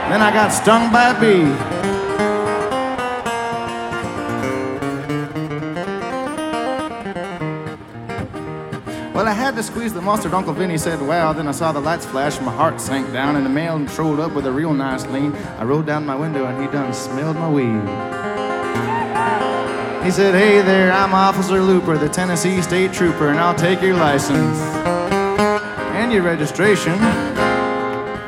Then I got stung by a bee. Well, I had to squeeze the mustard. Uncle Vinny said, wow. Then I saw the lights flash and my heart sank down, and the mail trolled up with a real nice lean. I rolled down my window and he done smelled my weed. He said, hey there, I'm Officer Looper, the Tennessee State Trooper, and I'll take your license and your registration.